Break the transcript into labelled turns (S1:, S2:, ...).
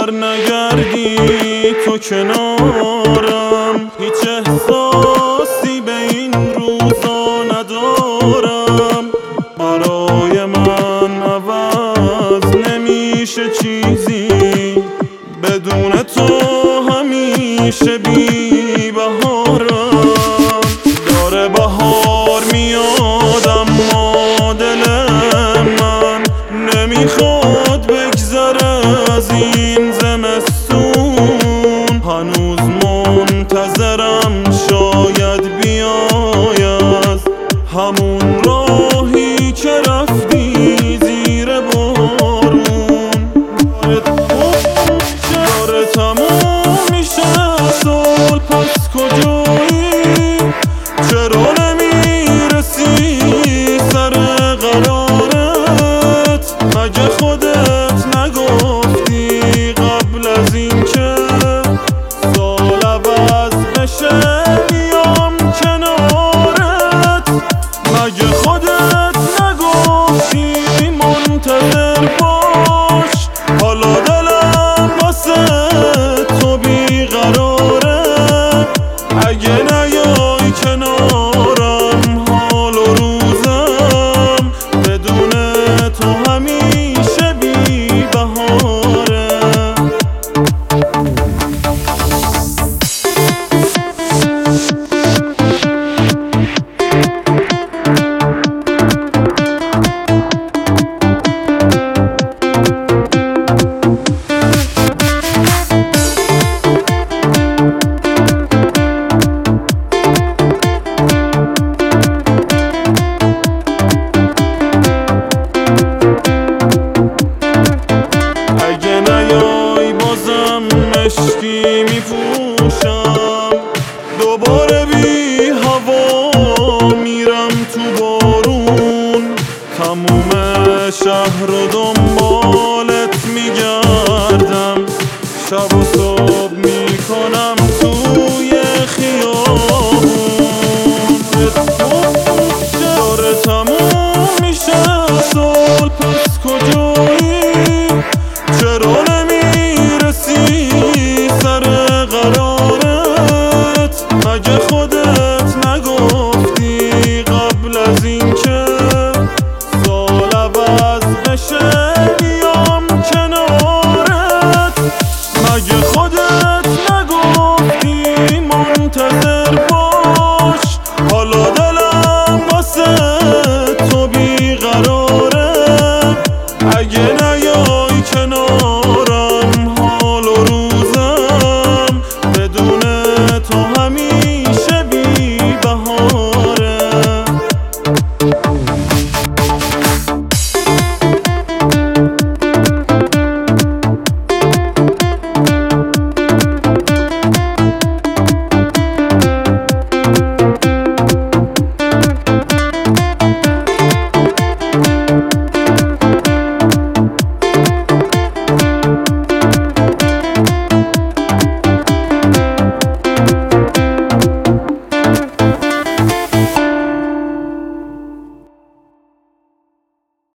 S1: بر نگردی تو کنارم، هیچ احساسی به این روزا ندارم. برای من عوض نمیشه چیزی، بدون تو همیشه بی بهارم. داره بهار میاد اما دل من نمیخواد بگذره از این زمستون. هنوز منتظرم شاید بیای از همون راهی که رفتی زیر بارون. داره تموم میشه سال، پس کجایی؟ چرا نمیرسی سر قرارت؟ مگه خودت نگفتی قبل از این که سال عوض بشه بیام کنارت؟ مگه خودت نگفتی منتظر باش؟ حالا دلم واسه تو بیقراره، اگه نیای کنارم حال و روزم بدون تو همیشه بی بهاره. مشکی میپوشم دوباره بی هوا میرم تو بارون، تموم شهر رو دنبال